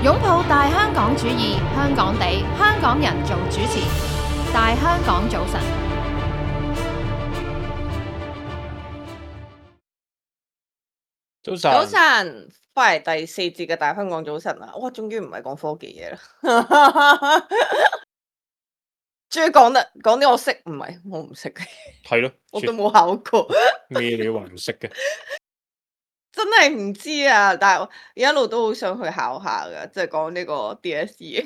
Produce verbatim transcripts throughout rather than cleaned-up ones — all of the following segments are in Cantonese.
擁抱大香港主義，香港地，香港人做主持。大香港早晨， 早晨， 早晨，翻嚟第四節嘅大香港早晨啦！哇，終於唔係講科技嘢啦，終於講得講啲我識，唔係我唔識嘅， 係咯， 我都冇考過， 咩你都話唔識嘅， 真係唔知啊！但係我一路都好想去考下噶，即係講呢個 D S E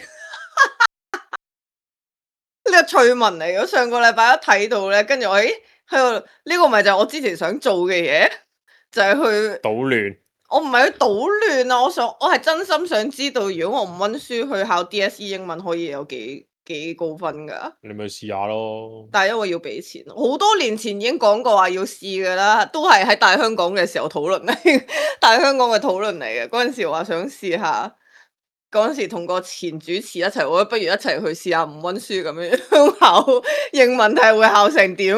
呢個趣聞嚟嘅。上個禮拜一睇到咧，跟住我誒喺度呢個咪就係我之前想做嘅嘢，就係去搗亂。 我唔係去搗亂啊！我想我係真心想知道，如果我唔温書去考 D S E 英文，可以有幾幾高分㗎？ 你咪試下咯。 但係因為要俾錢，好多年前已經講過話要試㗎啦，都係喺大香港嘅時候討論嚟，大香港嘅討論嚟嘅。嗰陣時話想試下，嗰陣時同個前主持一齊，我覺得不如一齊去試下唔温書咁樣考英文，睇下會考成點。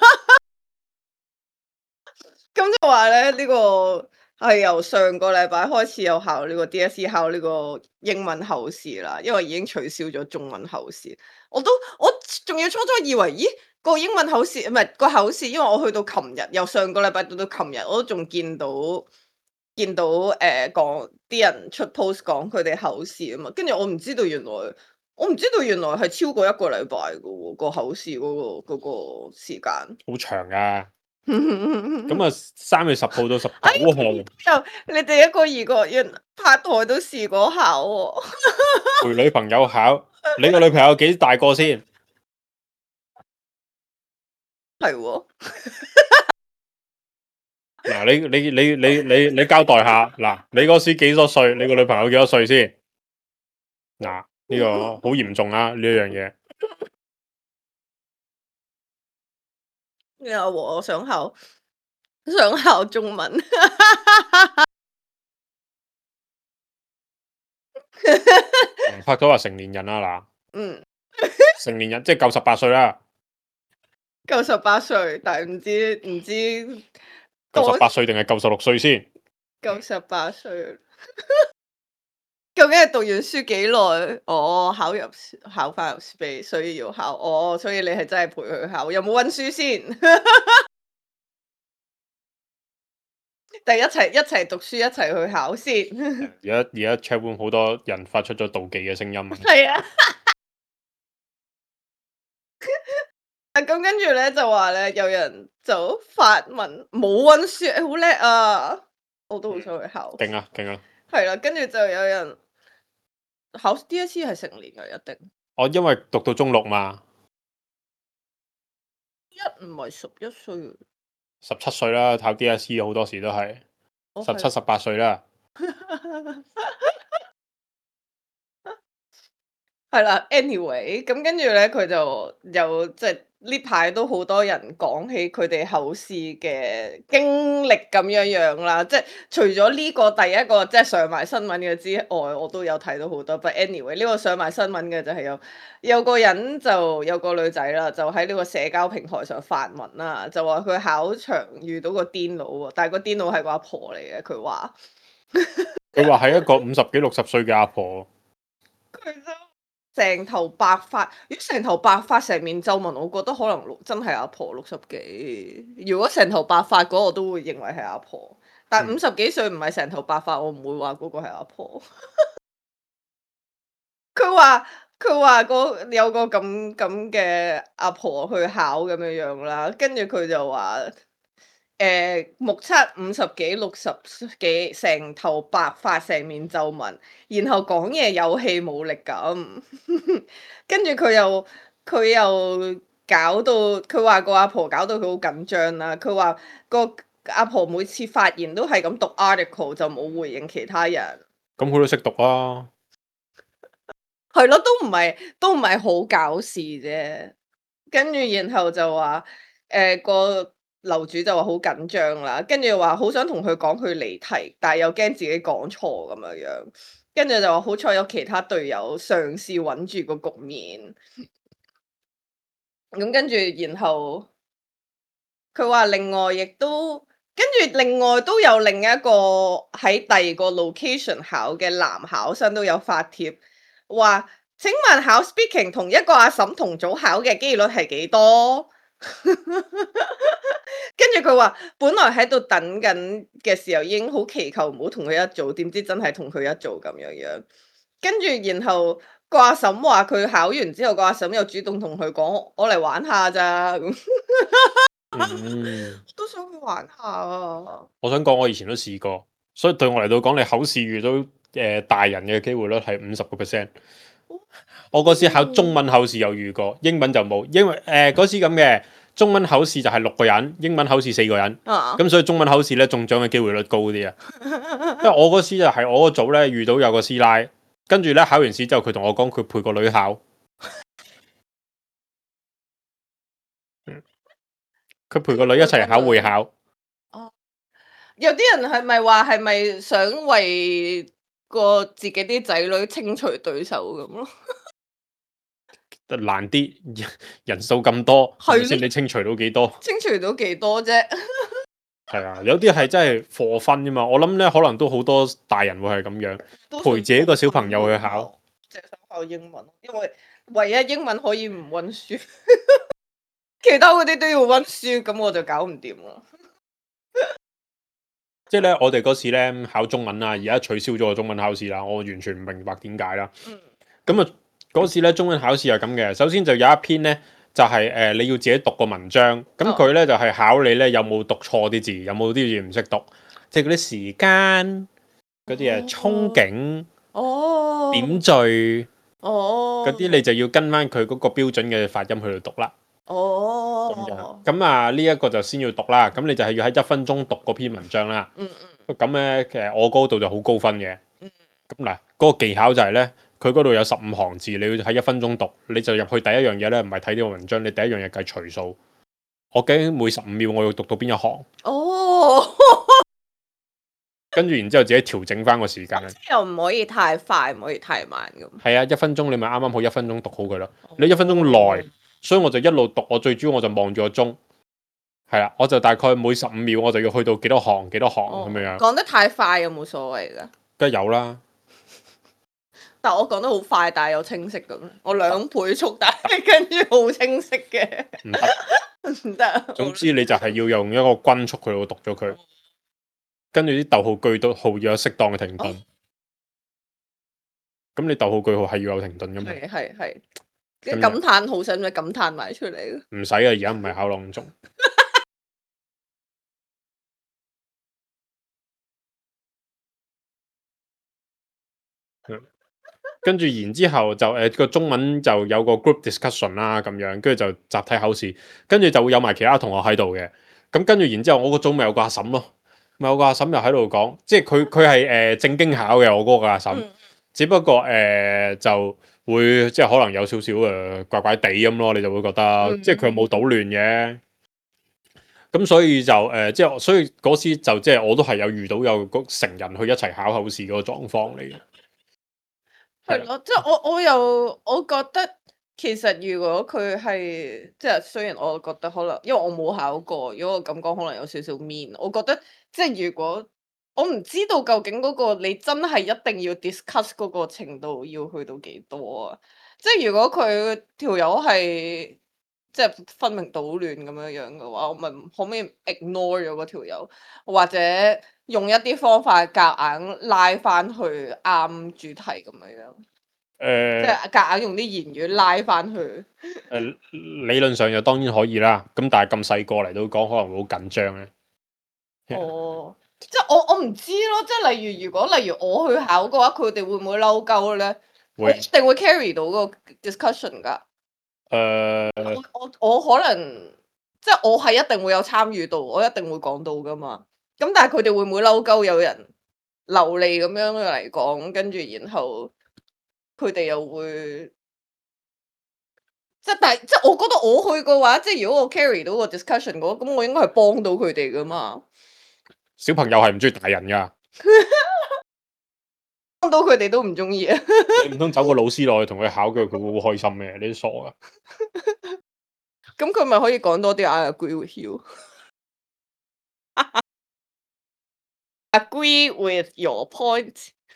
咁就話咧，呢個係由上個禮拜開始有考呢個 D S E 考呢個英文口試啦，因為已經取消咗中文口試。我都我仲要初初以為，咦個英文口試唔係個口試，因為我去到琴日，由上個禮拜到到琴日，我都仲見到見到誒講啲人出 post 講佢哋口試啊嘛，跟住我唔知道原來我唔知道原來係超過一個禮拜嘅喎，個口試嗰個嗰個時間。 好長噶。咁啊，三月十號到十九號。 就你哋一個二個月拍台都試過考喎。 陪女朋友考，你個女朋友幾大個先？ 係喎。 嗱，你你你你你你交代下，嗱，你嗰時幾多歲？你個女朋友幾多歲先？嗱，呢個好嚴重啊！呢樣嘢。 然後我想考想考中文。 拍咗話成年人啊嗱。 嗯。 成年人即係夠十八歲啦。 夠十八歲，但係唔知唔知夠十八歲定係夠十六歲先？ 夠十八歲。究竟係讀完書幾耐？哦，考入考翻入 space，所以要考。哦，所以你係真係陪佢考，有冇温書先？定一齊一齊讀書，一齊去考先。 而家而家 chat room 好多人發出咗妒忌嘅聲音。 係啊。咁跟住咧就話咧，有人就發問冇温書，誒好叻啊！我都好想去考。 勁啊勁啊！ 係啦，跟住就有人考 D S E 係成年嘅一定。 我因為讀到中六嘛。 一唔係十一歲。 十七歲啦，考 D S E 好多時都係十七、十八歲啦。 係啦，anyway，咁跟住咧，佢就有即係呢排都好多人講起佢哋口試嘅經歷咁樣樣啦。即係除咗呢個第一個即係上埋新聞嘅之外，我都有睇到好多。But anyway，呢個上埋新聞嘅就係有有個人就有個女仔啦，就喺呢個社交平台上發文啦，就話佢考場遇到個癲佬喎，但係個癲佬係個阿婆嚟嘅，佢話佢話係一個五十幾六十歲嘅阿婆。 佢就成頭白髮，如果成頭白髮成面皺紋，我覺得可能真係阿婆六十幾。如果成頭白髮嗰，我都會認為係阿婆。但五十幾歲唔係成頭白髮，我唔會話嗰個係阿婆。佢話佢話個有個咁咁嘅阿婆去考咁樣樣啦，跟住佢就話。誒、呃、目測五十幾六十幾，成頭白髮，成面皺紋，然後講嘢有氣冇力咁，跟住佢又佢又搞到佢話個阿婆搞到佢好緊張啦。佢話個阿婆每次發言都係咁讀 article 就冇回應其他人。 咁佢都識讀啊。 係咯，都唔係都唔係好搞事啫。跟住然後就話誒、呃、個。樓主就話好緊張啦，跟住話好想同佢講佢離題，但係又驚自己講錯咁樣樣，跟住就話好彩有其他隊友嘗試穩住個局面。咁跟住然後佢話另外亦都跟住另外都有另一個喺第二個 location 考嘅男考生都有發帖話：請問考 speaking 同一個阿嬸同組考嘅機率係幾多？跟住佢話，本來喺度等緊嘅時候已經好祈求唔好同佢一組，點知真係同佢一組咁樣樣。跟住然後個阿嬸話佢考完之後，個阿嬸又主動同佢講：我嚟玩下咋咁。 嗯， 都想去玩下啊！ 我想講，我以前都試過，所以對我嚟到講，你考試遇到誒、呃、大人嘅機會率係五十個 percent。我嗰時考中文考試有遇過，英文就冇，因為誒嗰時咁嘅中文考試就係六個人，英文考試四個人， 啊， 咁所以中文考試咧中獎嘅機會率高啲啊。因為我嗰時就係我嗰組咧遇到有個師奶，跟住咧考完試之後，佢同我講佢陪個女考，佢陪個女一齊考會考。 有啲人係咪話係咪想為個自己啲仔女清除對手咁咯？ 難啲，人數咁多，係咪先？你清除到幾多？ 清除到幾多啫？ 係啊，有啲係真係課分啫嘛。我諗咧，可能都好多大人會係咁樣陪自己個小朋友去考， 淨係想考英文，因為唯一英文可以唔温書，其他嗰啲都要温書，咁我就搞唔掂啦。 即係咧，我哋嗰時咧考中文啊，而家取消咗個中文考試啦，我完全唔明白點解啦。 嗯， 咁啊，嗰時咧中文考試係咁嘅，首先就有一篇咧就係、是、誒、呃、你要自己讀個文章，咁佢咧就係、是、考你咧有冇讀錯啲字，有冇啲字唔識讀，即係嗰啲時間嗰啲啊，憧憬、 哦， 點綴， 哦， 嗰啲你就要跟翻佢嗰個標準嘅發音去度讀啦。 哦， 咁樣，咁啊呢一個就先要讀啦，咁你就係要喺一分鐘讀嗰篇文章啦。 嗯嗯， 咁咧其實我嗰度就好高分嘅。 嗯， 咁嗱，嗰個技巧就係咧，佢嗰度有十五行字，你要喺一分鐘讀，你就入去第一樣嘢咧，唔係睇呢個文章，你第一樣嘢計除數。我究竟每十五秒我要讀到邊一行？ 哦， 跟住然之後自己調整翻個時間。 又唔可以太快，唔可以太慢咁。 係啊，一分鐘你咪啱啱好一分鐘讀好佢咯。你一分鐘內，所以我就一路讀，我最主要我就望住個鐘。係啦，我就大概每十五秒我就要去到幾多行幾多行咁樣樣。 講得太快有冇所謂㗎？ 梗係有啦。 但我講得好快，但係又清晰咁。我兩倍速，但係跟住好清晰嘅。 唔得， 唔得。 總之你就係要用一個均速去到讀咗佢，跟住啲逗號句都號要有適當嘅停頓。咁、哦、你逗號句號係要有停頓噶嘛？ 係係係。啲感嘆號使唔使感嘆埋出嚟？ 唔使啊，而家唔係考朗誦。跟住然之後就誒個、呃、中文就有個 group discussion 啦咁樣，跟住就集體考試，跟住就會有埋其他同學喺度嘅。咁跟住然之後我個組咪有個阿嬸咯，咪有個阿嬸又喺度講，即係佢佢係誒正經考嘅我嗰個阿嬸，嗯、只不過誒、呃、就會即係可能有少少誒怪怪地咁咯，你就會覺得、嗯、即係佢冇搗亂嘅。咁所以就誒、呃、即係所以嗰時就即係我都係有遇到有個成人去一齊考考試嗰個狀況嚟嘅。 係咯，即係我我又我覺得其實如果佢係即係雖然我覺得可能因為我冇考過，如果我咁講可能有少少 mean。我覺得即係如果我唔知道究竟嗰個你真係一定要 discuss 嗰個程度要去到幾多啊？即係如果佢條友係即係分明搗亂咁樣樣嘅話，我咪可唔可以 ignore 咗嗰條友，或者用一啲方法夾硬拉翻去啱主題咁樣樣？誒、呃，即係夾硬用啲言語拉翻去。誒、 呃，理論上又當然可以啦，咁但係咁細個嚟到講，可能會好緊張咧。 哦，即係我我唔知咯，即係例如如果例如我去考嘅話，佢哋會唔會嬲鳩咧？會，一定會 carry 到個 discussion 㗎。誒、呃，我我我可能即係我係一定會有參與到，我一定會講到噶嘛。咁但係佢哋會唔會嬲鳩有人流利咁樣嚟講，跟住然後佢哋又會即係但係即係我覺得我去嘅話，即係如果我 carry 到個 discussion 嘅話，咁我應該係幫到佢哋噶嘛。小朋友係唔中意大人噶，幫到佢哋都唔中意啊！ 你唔通走個老師落去同佢考佢，佢會好開心咩？你都傻噶！ 咁佢咪可以講多啲 I agree with you。 agree with your point 。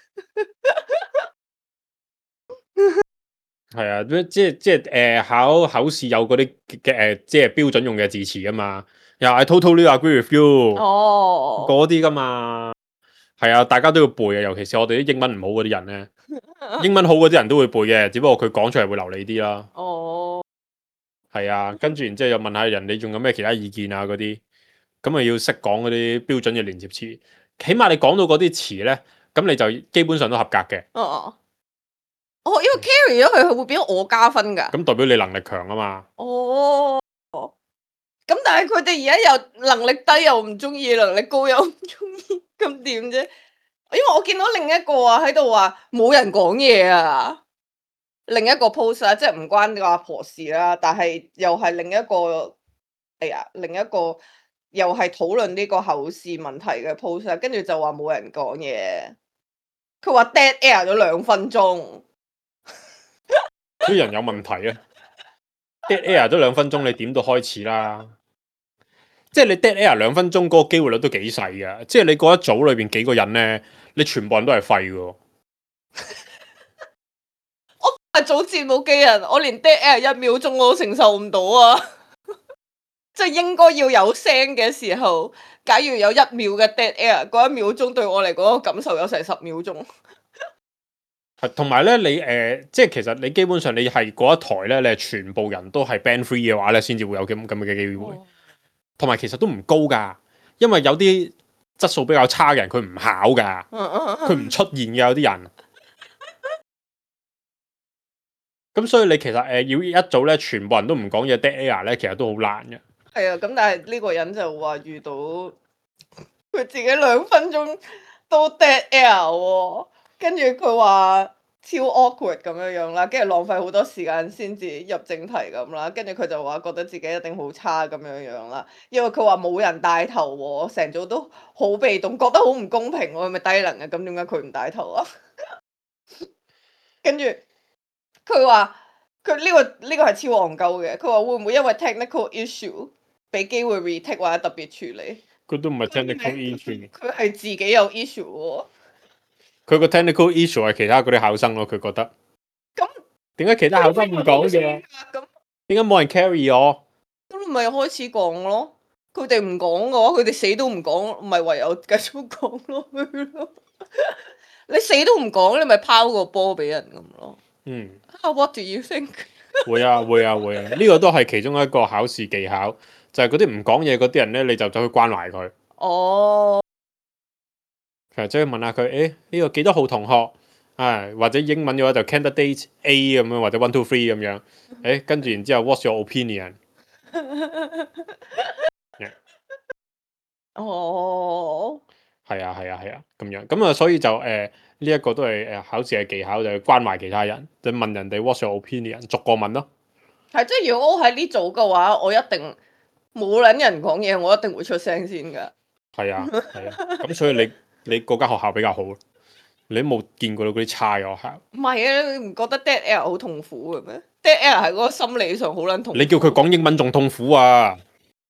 係啊，即係即係誒、呃、考考試有嗰啲嘅誒，即係標準用嘅字詞啊嘛。又係 totally agree with you 哦， 嗰啲噶嘛。係啊，大家都要背啊，尤其是我哋啲英文唔好嗰啲人咧，英文好嗰啲人都會背嘅，只不過佢講出嚟會流利啲啦。 哦， 係啊，跟住然之後又問下人，你仲有咩其他意見啊嗰啲，咁啊要識講嗰啲標準嘅連接詞，起碼你講到嗰啲詞咧，咁你就基本上都合格嘅。 哦，哦，因為 carry 咗佢，佢會變咗我加分㗎。 咁代表你能力強啊嘛。 哦，咁但係佢哋而家又能力低又唔中意，能力高又唔中意，咁點啫？因為我見到另一個啊喺度話冇人講嘢啊，另一個 post 啊，即係唔關個阿婆事啦，但係又係另一個，哎呀，另一個又係討論呢個口試問題嘅 post 啊，跟住就話冇人講嘢，佢話 dead air 咗兩分鐘。 啲人有問題啊！dead air 咗兩分鐘，你點都開始啦。即係你 dead air 兩分鐘嗰個機會率都幾細㗎。即係你嗰一組裏邊幾個人咧，你全部人都係廢㗎。 我係做節目嘅人，我連 dead air 一秒鐘我都承受唔到啊！即係應該要有聲嘅時候，假如有一秒嘅 dead air，嗰一秒鐘對我嚟講個感受有成十秒鐘。 係同埋咧，你誒、呃，即係其實你基本上你係嗰一台咧，你係全部人都係 band free 嘅話咧，先至會有咁咁嘅機會。同埋、哦、其實都唔高㗎，因為有啲質素比較差嘅人，佢唔考㗎，佢唔出現嘅有啲人。咁所以你其實誒、呃、要一早咧，全部人都唔講嘢 dead air 咧，其實都好難嘅。 係啊，咁但係呢個人就話遇到佢自己兩分鐘都 dead air 喎，跟住佢話超 awkward 咁樣樣啦，跟住浪費好多時間先至入正題咁啦，跟住佢就話覺得自己一定好差咁樣樣啦，因為佢話冇人帶頭喎，成組都好被動，覺得好唔公平喎，係咪低能啊？咁點解佢唔帶頭啊？跟住佢話佢呢個呢、呢個係超戇鳩嘅，佢話會唔會因為 technical issue 俾機會 retake 或者特別處理？ 佢都唔係 technical issue， 佢係自己有 issue 喎。 佢個 technical issue 係其他嗰啲考生咯，佢覺得。 咁點解其他考生唔講嘅？ 咁點解冇人 carry 我？ 咁咪開始講咯。佢哋唔講嘅話，佢哋死都唔講，咪唯有繼續講落去咯。你死都唔講，你咪拋個波俾人咁咯。 嗯。 What do you think？ 會啊會啊會啊！呢、這個都係其中一個考試技巧，就係嗰啲唔講嘢嗰啲人咧，你就走去關懷佢。 哦。 其實走去問下佢，誒、欸、呢、這個幾多號同學？啊，或者英文嘅話就 candidate A 咁樣，或者 one two three 咁樣。誒、欸，跟住然之後 ，what's your opinion？ yeah. 哦。係啊係啊係啊，咁樣咁啊，所以就誒呢一個都係誒考試嘅技巧，就係關懷其他人，就問人哋 what's your opinion， 逐個問咯。 係，即係如果我喺呢組嘅話，我一定冇撚人講嘢，我一定會出聲先㗎。 係啊係啊，咁所以你你嗰間學校比較好，你都冇見過到嗰啲差嘅學校。唔係啊，你唔覺得 dead air 好痛苦嘅咩？ dead air 係嗰個心理上好撚痛苦。 你叫佢講英文仲痛苦啊！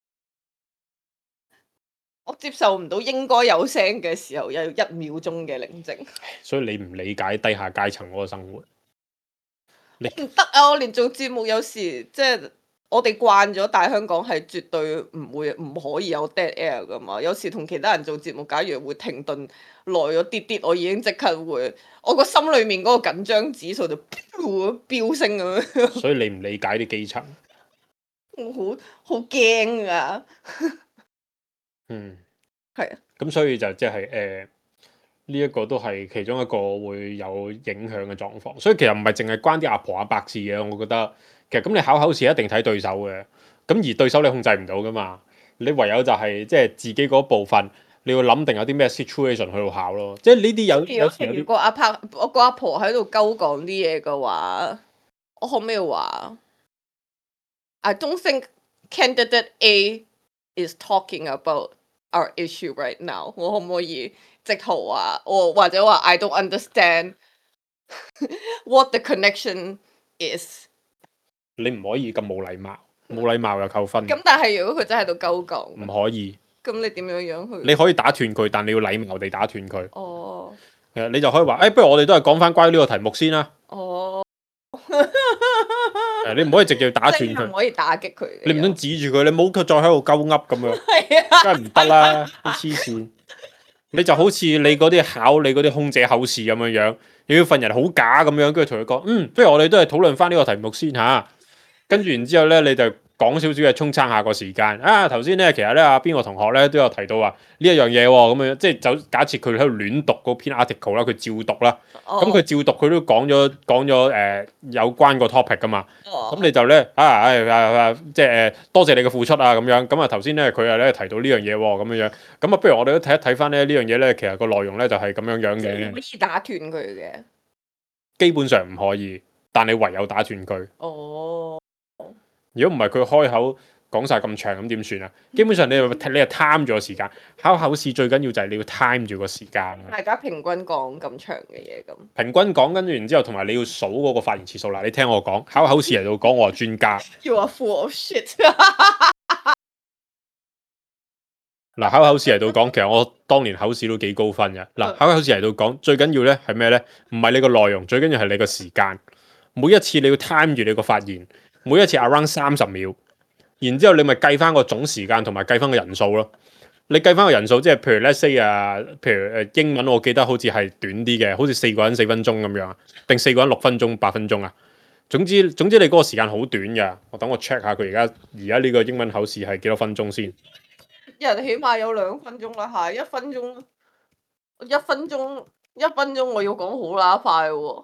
我接受唔到應該有聲嘅時候有一秒鐘嘅寧靜。 所以你唔理解低下階層嗰個生活。 唔得啊！我連做節目有時即係我哋慣咗大香港係絕對唔會唔可以有 dead air 噶嘛。有時同其他人做節目，假如會停頓耐咗啲啲，我已經即刻會我個心裏面嗰個緊張指數就飆飆升咁樣。 所以你唔理解啲基層。 我好好驚啊！ 嗯， 係啊。 咁所以就即係誒呢一個都係其中一個會有影響嘅狀況。所以其實唔係淨係關啲阿婆阿伯事嘅，我覺得其實咁你考口試一定睇對手嘅，咁而對手你控制唔到噶嘛，你唯有就係即係自己嗰部分你要諗定有啲咩 situation 去到考咯。即係呢啲有有時有如果阿伯我個阿婆喺度鳩講啲嘢嘅話，我可唔可以話 I don't think candidate A is talking about our issue right now。我可唔可以直頭話，我或者話 I don't understand what the connection is。 你唔可以咁冇禮貌，冇禮貌又扣分。 咁但係如果佢真係喺度鳩講， 唔可以。 咁你點樣樣去？ 你可以打斷佢，但你要禮貌地打斷佢。 哦誒，你就可以話誒、哎，不如我哋都係講翻關於呢個題目先啦。 哦， 誒，你唔可以直接打斷即係唔佢， 可以打擊佢嘅。 你唔通指住佢，你唔好再喺度鳩噏咁樣， 係啊， 梗係唔得啦，啲黐線。你就好似你嗰啲考你嗰啲空姐口試咁樣樣，你要份人好假咁樣，跟住同佢講，嗯，不如我哋都係討論翻呢個題目先嚇。跟住然之後咧，你就講少少嘅沖撐下個時間。啊，頭先咧其實咧啊邊個同學咧都有提到話呢一樣嘢喎，咁樣即係就假設佢喺度亂讀嗰篇 article 啦，佢照讀啦。咁佢、 哦照讀佢都講咗講咗誒有關個 topic 噶嘛。 哦咁你就咧啊誒誒即係誒多謝你嘅付出啊咁樣。咁啊頭先咧佢又咧提到呢樣嘢喎咁樣樣。咁啊不如我哋都睇一睇翻咧呢樣嘢咧，其實個內容咧就係咁樣樣即係嘅。 可以打斷佢嘅。 基本上唔可以，但你唯有打斷佢。 哦， 如果唔係佢開口講晒咁長咁點算啊？基本上你你係 time 住個時間，考考試最緊要就係你要 time 住個時間。 大家平均講咁長嘅嘢咁。 平均講，跟住然之後同埋你要數嗰個發言次數啦。你聽我講，考考試嚟到講，我係專家。 You are full of shit 。 嗱，考考試嚟到講，其實我當年考試都幾高分嘅。嗱，考考試嚟到講，最緊要咧係咩咧？唔係你個內容，最緊要係你個時間。每一次你要 time 住你個發言，每一次 around 三十秒，然之後你咪計翻個總時間同埋計翻個人數咯。你計翻個人數，即係譬如 let's say 啊，譬如誒英文，我記得好似係短啲嘅，好似四個人四分鐘咁樣，定四個人六分鐘、八分鐘啊。總之總之你嗰個時間好短㗎。我等我 check 下佢而家而家呢個英文考試係幾多分鐘先。 人起碼有兩分鐘啦，係一分鐘，一分鐘，一分鐘我要講好乸快喎。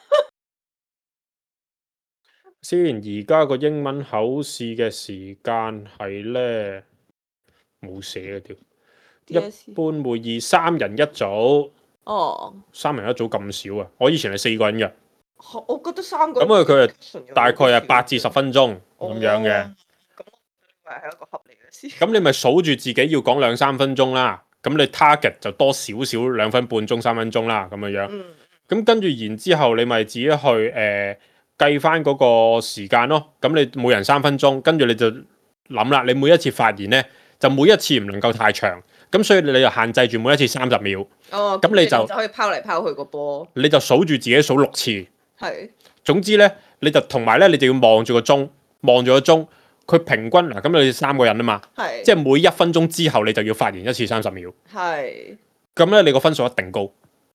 先，而家個英文考試嘅時間係咧冇寫嘅條。一 D.S. 般會議三人一組， 哦， 三人一組咁少啊！我以前係四個人嘅， 我覺得三個咁啊佢係大概係八至十分鐘咁樣嘅。 哦咁我認為係一個合理嘅事。 咁你咪數住自己要講兩三分鐘啦。咁你 target 就多少少兩分半鐘、三分鐘啦，咁樣樣。 嗯， 咁跟住然之後，你咪自己去誒、呃、計翻嗰個時間咯。咁你每人三分鐘，跟住你就諗啦。你每一次發言咧，就每一次唔能夠太長。咁所以你就限制住每一次三十秒。 哦， 咁你就就可以拋嚟拋去個波。 你就數住自己數六次。 係。 總之咧，你就同埋咧，你就要望住個鐘，望住個鐘，佢平均嗱，咁你三個人啊嘛， 係。 即係每一分鐘之後你就要發言一次三十秒。 係。 咁咧，你個分數一定高。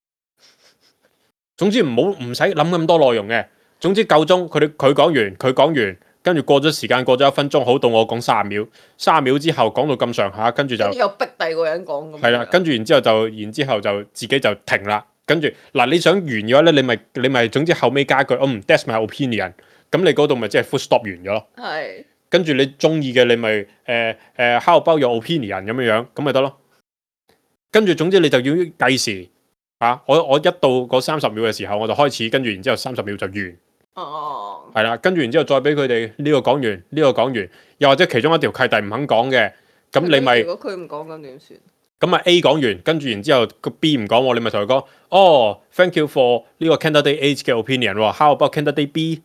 總之唔好唔使諗咁多內容嘅。總之夠鐘，佢哋佢講完，佢講完，跟住過咗時間，過咗一分鐘，好到我講三十秒，三十秒之後講到咁上下，跟住就跟住又逼第二個人講咁。 係啦，跟住然之後就，然之後就自己就停啦。跟住嗱，你想完嘅話咧，你咪你咪總之後尾加句，嗯，that's my opinion。咁你嗰度咪即係 full stop 完咗咯。 係。 跟住你中意嘅你咪誒誒 how about your opinion 咁樣樣，咁咪得咯。跟住總之你就要計時啊！我我一到嗰三十秒嘅時候我就開始，跟住然之後三十秒就完。 哦。 係啦，跟住然之後再俾佢哋呢個講完，呢個講完，又或者其中一條契弟唔肯講嘅，咁你咪如果佢唔講咁點算？ 咁啊 A 講完，跟住然之後個 B 唔講喎，你咪同佢講，哦 ，thank you for 呢個 candidate A 嘅 opinion 喎，how about candidate B？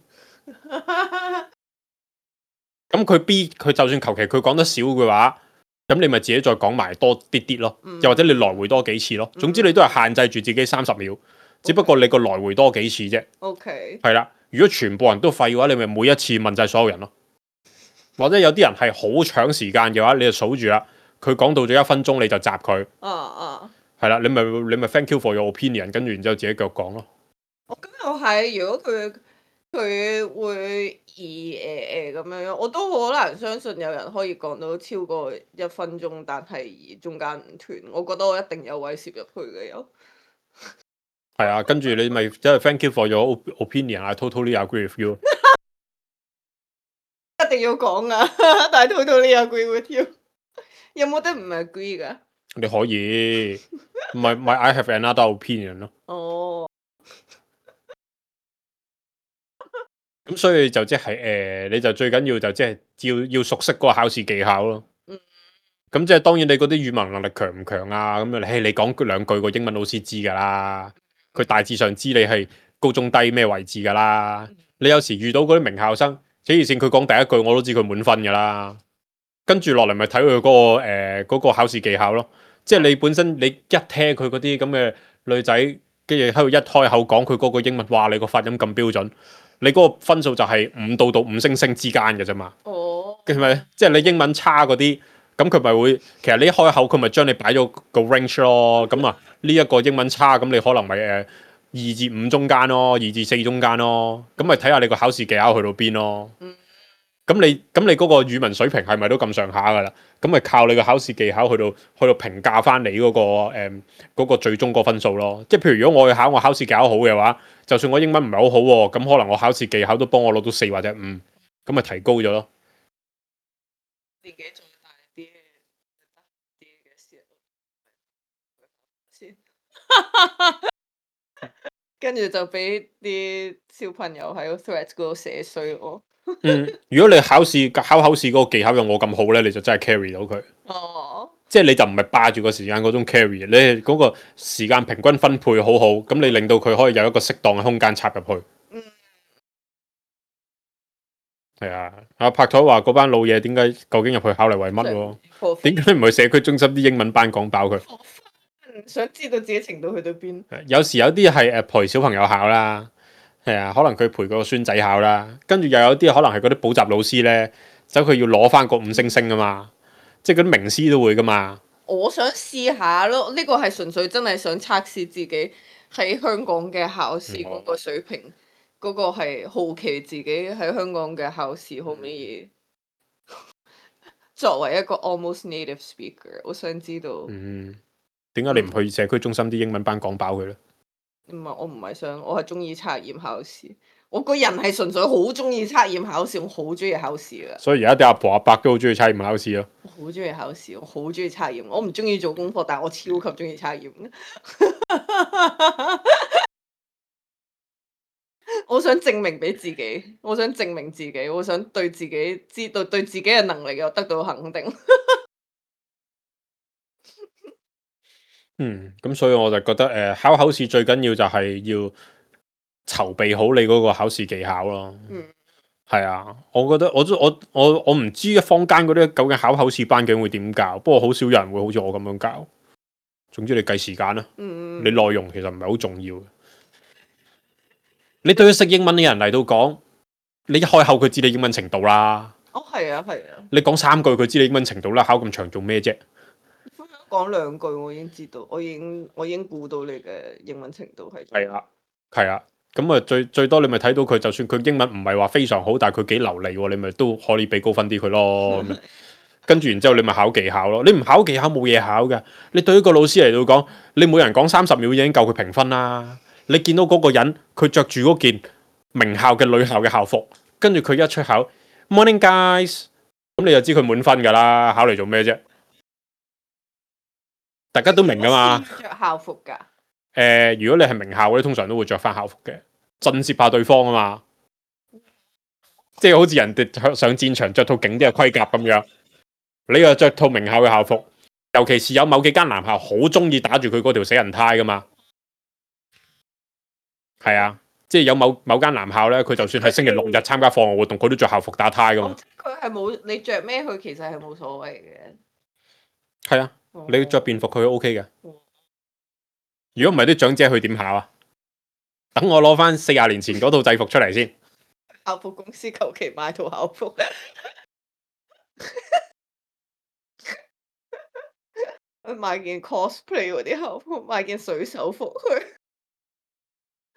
咁佢 B 佢就算求其佢講得少嘅話，咁你咪自己再講埋多啲啲咯，又或者你來回多幾次咯。總之你都係限制住自己三十秒，只不過你個來回多幾次啫。 OK。 係啦，如果全部人都廢嘅話，你咪每一次問晒所有人咯。或者有啲人係好搶時間嘅話，你就數住啦。佢講到咗一分鐘，你就閘佢。 啊啊。 係啦，你咪你咪 thank you for your opinion，跟住然之後自己腳講咯。 我咁又係，如果佢佢會而誒誒咁樣，我都好難相信有人可以講到超過一分鐘，但係而中間唔斷。我覺得我一定有位攝入去嘅有。 係啊，跟住你咪即係 thank you for your opinion，I totally agree with you。 一定要講啊，但係 totally agree with you。有冇得唔 agree 㗎？ 你可以，唔係唔係 I have another opinion 咯。 哦。 咁所以就即係誒，你就最緊要就即係要要熟悉嗰個考試技巧咯。 嗯。 咁即係當然你嗰啲語文能力強唔強啊？咁樣，嘿，你講兩句個英文老師知㗎啦，佢大致上知你係高中低咩位置㗎啦。你有時遇到嗰啲名校生，黐線佢講第一句我都知佢滿分㗎啦。 跟住落嚟咪睇佢嗰個誒嗰個考試技巧咯。即係你本身你一聽佢嗰啲咁嘅女仔，跟住喺度一開口講佢嗰個英文，哇！你個發音咁標準，你嗰個分數就係五到到五星星之間嘅啫嘛。 哦， 係咪？即係你英文差嗰啲，咁佢咪會其實你一開口佢咪將你擺咗個 range 咯。咁啊呢一個英文差，咁你可能咪誒二至五中間咯，二至四中間咯。咁咪睇下你個考試技巧去到邊咯。 嗯咁你咁你嗰個語文水平係咪都咁上下㗎啦？咁咪靠你個考試技巧去到去到評價翻你嗰、個誒嗰、嗰個最終個分數咯。即係譬如如果我去考我考試技巧好嘅話，就算我英文唔係好好喎，咁可能我考試技巧都幫我攞到四或者五，咁咪提高咗咯。 年紀再大啲啲嘅時候先，跟住就俾啲小朋友喺個 thread 嗰度寫衰我。 嗯，如果你考試考考試嗰個技巧有我咁好咧，你就真係 carry 到佢。 哦， 即係你就唔係霸住個時間嗰種 carry，你係嗰個時間平均分配好好，咁你令到佢可以有一個適當嘅空間插入去。 嗯， 係啊，阿拍台話嗰班老嘢點解究竟入去考嚟為乜喎？點解你唔去社區中心啲英文班講爆佢？ 想知道自己程度去到邊？ 有時有啲係誒陪小朋友考啦，係啊，可能佢陪個孫仔考啦，跟住又有啲可能係嗰啲補習老師咧，走佢要攞翻個五星星啊嘛，即係嗰啲名師都會噶嘛。 我想試下咯，呢個係純粹真係想測試自己喺香港嘅考試嗰個水平，嗰、個係好奇自己喺香港嘅考試可唔可以作為一個 almost native speaker，我想知道。 嗯，點解你唔去社區中心啲英文班講飽佢咧？ 唔係，我唔係想，我係中意測驗考試。我個人係純粹好中意測驗考試，我好中意考試噶。 所以而家啲阿婆阿伯都好中意測驗考試咯。 我好中意考試，我好中意測驗。我唔中意做功課，但係我超級中意測驗。我想證明俾自己，我想證明自己，我想對自己知道對自己嘅能力有得到肯定。 嗯，咁所以我就覺得誒、呃、考考試最緊要就係要籌備好你嗰個考試技巧咯。 嗯， 係啊，我覺得我都我我我唔知坊間嗰啲究竟考考試班究竟會點教，不過好少有人會好似我咁樣教。總之你計時間啦， 嗯你內容其實唔係好重要嘅。你對於識英文嘅人嚟到講，你一開口佢知你英文程度啦。 哦，係啊，係啊。 你講三句佢知你英文程度啦，考咁長做咩啫？ 講兩句我已經知道，我已經我已經估到你嘅英文程度係。 係啊，係啊。咁啊，最最多你咪睇到佢，就算佢英文唔係話非常好，但係佢幾流利喎，你咪都可以俾高分啲佢咯。跟住然之後你咪考技巧咯。你唔考技巧冇嘢考㗎。你對於個老師嚟到講，你每人講三十秒已經夠佢評分啦。你見到嗰個人佢着住嗰件名校嘅女校嘅校服，跟住佢一出口 Morning guys， 咁你就知佢滿分㗎啦。考嚟做咩啫？大家都明㗎嘛。 着校服㗎。 誒、呃，如果你係名校嗰啲，通常都會着翻校服嘅，震懾下對方啊嘛，即係好似人哋上戰場着套勁啲嘅盔甲咁樣，你又着套名校嘅校服，尤其是有某幾間男校好中意打住佢嗰條死人呔噶嘛，係啊，即係有某某間男校咧，佢就算係星期六日參加課外活動，佢都着校服打呔噶嘛。 佢係冇你着咩佢其實係冇所謂嘅。 係啊，你着便服佢 O K 嘅。如果唔係啲長者去點考啊？等我攞翻四廿年前嗰套制服出嚟先。 校服公司求其買套校服，買件 cosplay 嗰啲校服，買件水手服去。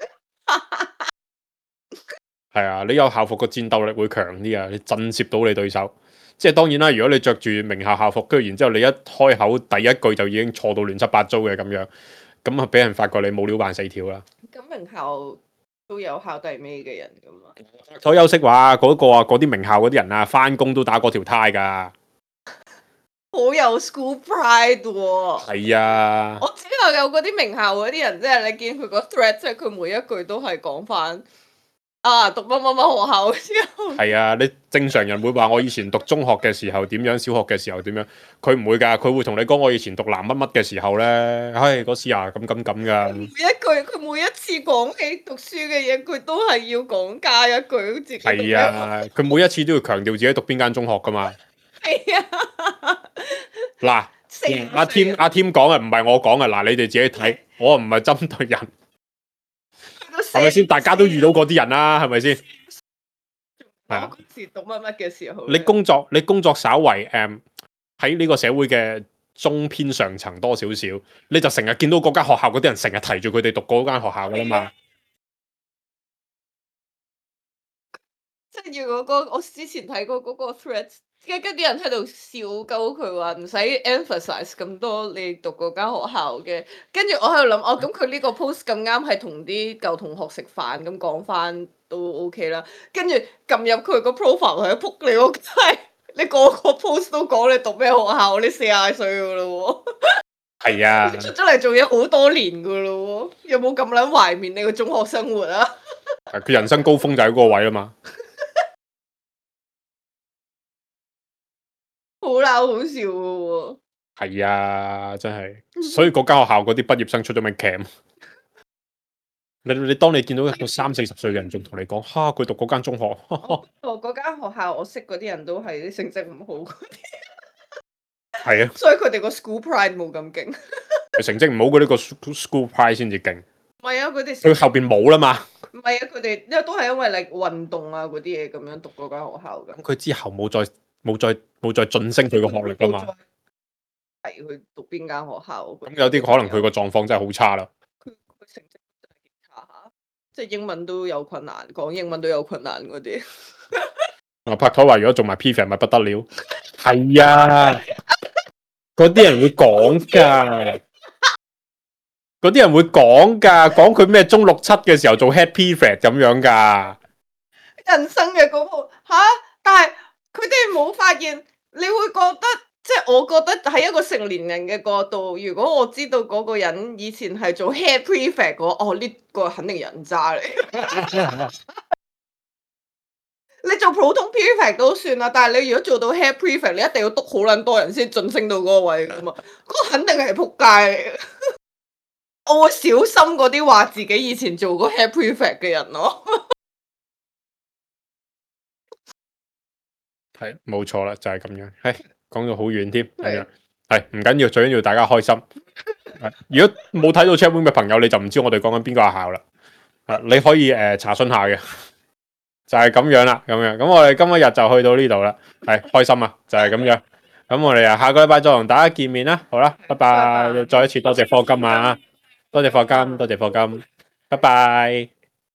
係啊，你有校服個戰鬥力會強啲啊，你震懾到你對手。即係當然啦，如果你着住名校校服，跟住然之後你一開口第一句就已經錯到亂七八糟嘅咁樣。咁啊，俾人發覺你冇料扮四條啦。 咁名校都有校第尾嘅人噶嘛？ 我休息話嗰、嗰個啊，嗰啲名校嗰啲人啊，翻工都打嗰條呔噶。 好有 school pride 喎。 係啊。 我知道有嗰啲名校嗰啲人，即係你見佢個 thread，即係佢每一句都係講翻啊讀乜乜乜學校之後。 係啊，你正常人會話我以前讀中學嘅時候點樣，小學嘅時候點樣，佢唔會㗎，佢會同你講我以前讀南乜乜嘅時候咧，唉嗰時啊咁咁咁㗎。 每一句佢每一次講起讀書嘅嘢，佢都係要講加一句自己。 係啊，佢每一次都要強調自己讀邊間中學㗎嘛。 係啊， 嗱， 四廿阿添阿添講嘅唔係我講嘅，嗱你哋自己睇，我唔係針對人，係咪先？大家都遇到嗰啲人啦，係咪先？係啊嗰時讀乜乜嘅時候， 你工作你工作稍為誒喺呢個社會嘅中偏上層多少少，你就成日見到嗰間學校嗰啲人成日提住佢哋讀嗰間學校噶啦嘛。 即係如果嗰我之前睇過嗰個 thread，跟跟啲人喺度笑鳩佢話唔使 emphasize 咁多你讀嗰間學校嘅，跟住我喺度諗，哦咁佢呢個 post 咁啱係同啲舊同學食飯咁講翻都 OK 啦，跟住撳入佢個 profile 係一仆你個街，你個個 post 都講你讀咩學校，你四廿歲噶咯喎， 係啊， 出咗嚟做嘢好多年噶咯喎，有冇咁撚懷緬你個中學生活啊？ 佢人生高峰就喺嗰個位啦嘛。 好鬧好笑嘅喎， 係啊，真係，所以嗰間學校嗰啲畢業生出咗名 cam。你你當你見到一個三四十歲嘅人仲同你講，哈佢讀嗰間中學， 哦嗰間學校我識嗰啲人都係啲成績唔好嗰啲， 係啊， 所以佢哋個 school pride 冇咁勁。 成績唔好嗰啲個 school pride 先至勁， 唔係啊，佢哋佢後邊冇啦嘛。 唔係啊，佢哋因為都係因為你運動啊嗰啲嘢咁樣讀嗰間學校嘅。 佢之後冇再冇再冇再晉升佢個學歷啦嘛。 係佢讀邊間學校？ 咁有啲可能佢個狀況真係好差啦。 佢佢成績真係幾差下，即係英文都有困難，講英文都有困難嗰啲。 啊拍拖話如果做埋 P 肥咪不得了。係啊，嗰啲人會講㗎。嗰啲人會講㗎，講佢咩中六七嘅時候做 head prefect 咁樣㗎。 人生嘅嗰個嚇，但係佢哋冇發現，你會覺得即係我覺得喺一個成年人嘅角度，如果我知道嗰個人以前係做 head prefect 嘅話，哦呢個肯定人渣嚟。你做普通 prefect 都算啦，但係你如果做到 head prefect，你一定要督好撚多人先晉升到嗰個位㗎嘛，嗰個肯定係仆街嚟嘅。我會小心嗰啲話自己以前做過 head prefect 嘅人咯。 係冇錯啦，就係、是、咁樣。係講到好遠添，係啊，係唔緊要，最緊要大家開心。如果冇睇到 chat room 嘅朋友，你就唔知我哋講緊邊個學校啦。啊，你可以誒、呃、查詢下嘅，就係、是、咁樣啦，咁樣。咁我哋今日就去到呢度啦，係開心啊，就係、是、咁樣。咁我哋啊下個禮拜再同大家見面啦，好啦，拜拜。拜拜再一次多謝課金啊！多謝課金，多謝課金，拜拜。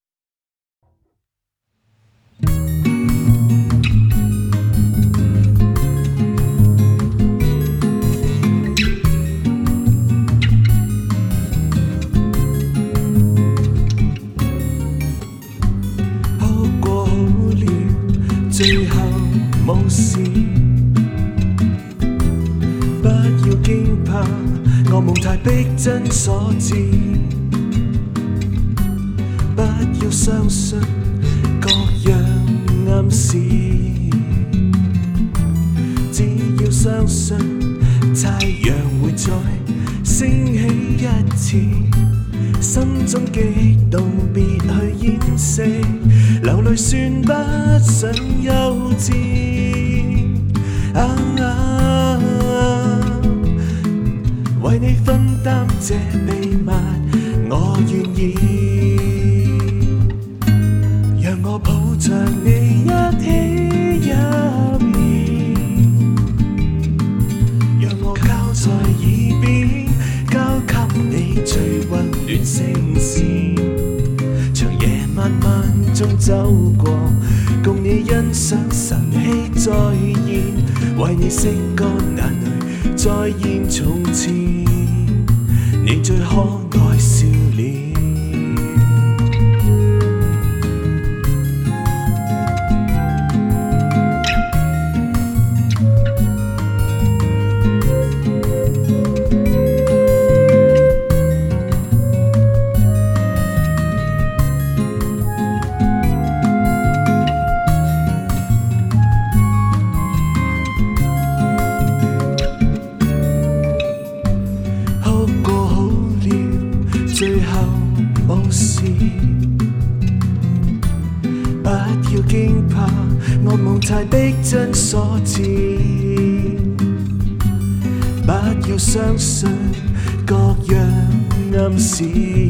哭過好了，最後冇事，不要驚怕。我夢太逼真所致，不要相信各樣暗示，只要相信太陽會再升起一次，心中激動別去掩飾，流淚算不上幼稚。啊啊為你分擔這秘密，我願意，讓我抱着你一起入眠，讓我交在耳邊，交給你最溫暖聲線，長夜漫漫中走過，共你欣賞晨曦再現，為你拭乾眼淚再現從前，你最可愛笑臉。哭過好了，最後要驚怕，惡夢太逼真所致。不要相信各樣暗示，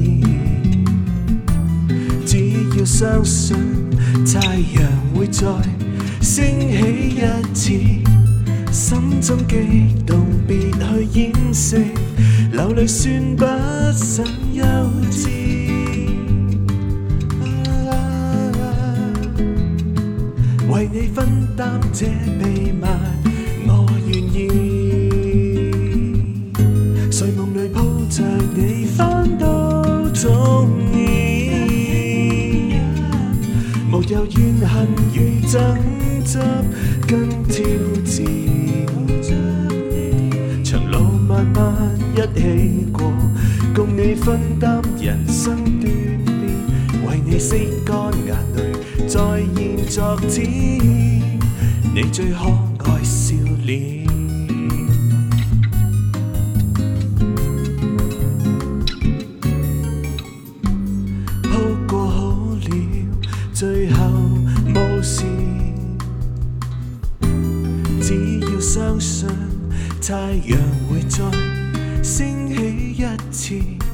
只要相信太陽會再升起一次。心中激動別去掩飾，流淚算不上幼稚。為你分擔這秘密，我願意。睡夢裏抱着你翻都中意，無有怨恨與爭執跟挑戰。長路漫漫一起過，共你分擔人生鍛鍊，為你拭乾眼淚，再現昨天你最可愛笑臉。鋪過好了，最後冇事，只要相信太陽會再升起一次。